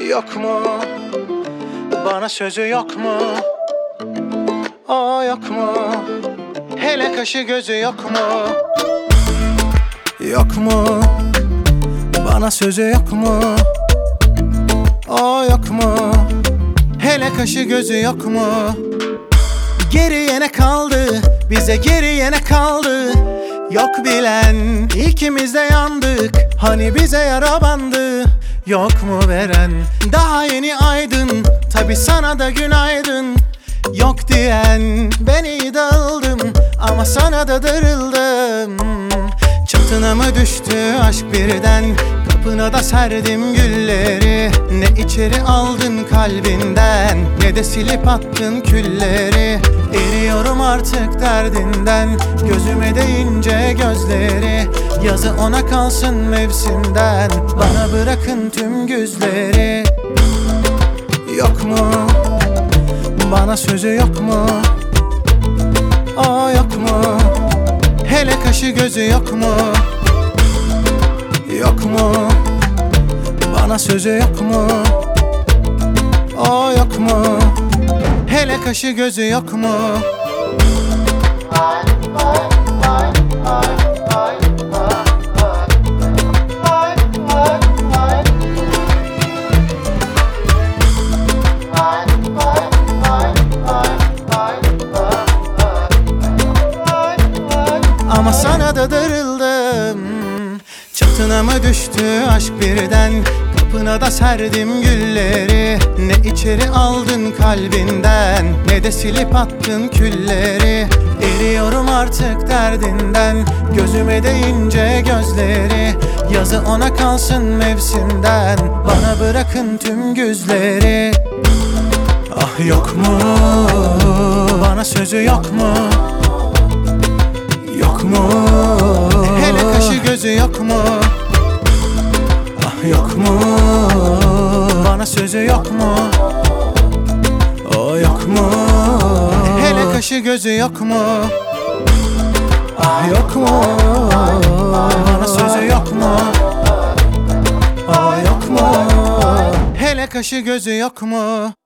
Yok mu? Bana sözü yok mu? O yok mu? Hele kaşı gözü yok mu? Yok mu? Bana sözü yok mu? O yok mu? Hele kaşı gözü yok mu? Geriye ne kaldı? Bize geriye ne kaldı? Yok bilen, ikimiz de yandık. Hani bize yara bandı. Yok mu veren, daha yeni aydın. Tabi sana da günaydın. Yok diyen, ben iyi dağıldım ama sana da darıldım. Çatına mı düştü aşk birden? Kapına da serdim gülleri. Ne içeri aldın kalbinden, ne de silip attın külleri. Eriyorum artık derdinden, gözüme değince gözleri. Yazı ona kalsın mevsimden, bana bırakın tüm güzleri. Yok mu? Bana sözü yok mu? O yok mu? Hele kaşı gözü yok mu? Yok mu? Bana sözü yok mu? O yok mu? Hele kaşı gözü yok mu? Ama sana da darıldım. Çatına mı düştü aşk birden? Kapına da serdim gülleri. Ne içeri aldın kalbinden, ne de silip attın külleri. Eriyorum artık derdinden, gözüme değince gözleri. Yazı ona kalsın mevsimden, bana bırakın tüm güzleri. Ah yok mu? Bana sözü yok mu? Yok mu? Hele kaşı gözü yok mu? Ah yok mu? Bana sözü yok mu? O yok mu? Hele kaşı gözü yok mu? Ah yok mu? Bana sözü yok mu? O yok mu? Hele kaşı gözü yok mu?